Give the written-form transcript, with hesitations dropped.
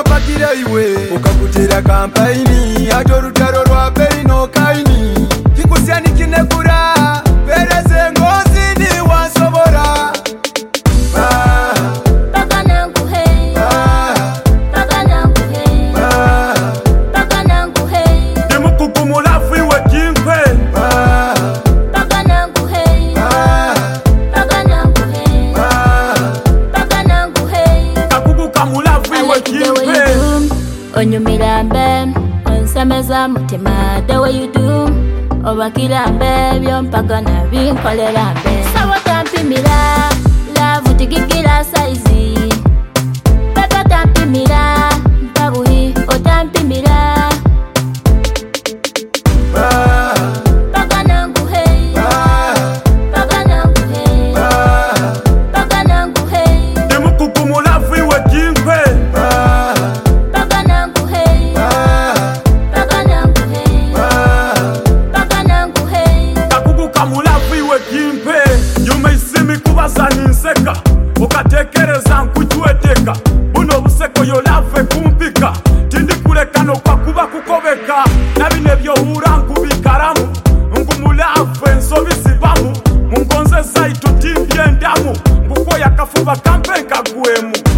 kwapakira iwe ukakutira kampaini ato rutaro rwa peino kaini kikusiani kinekura pereze ngozi ni wansobora Onyumirambe, onsemeza mutima, the way you do. Obakirambe, byompaka na binkolerambe. Sawa tampimira, love tigikira saizi. Pepa tampimira, mpabuhi, otampimira. Paka nanguhei, paka nanguhei, paka nanguhei. Demukukumulafu iwe kinkwe. You may see me kubaza ninseka ukatekereza nkuchweteka buno buseko yo lave kumpika tindi kulekano kwa kuba kukobeka nabine byo hura nkubikaramu ngumulave nsobisibamu mungonze zaitu timbye ndamu nguko yakafuba kampenka guemu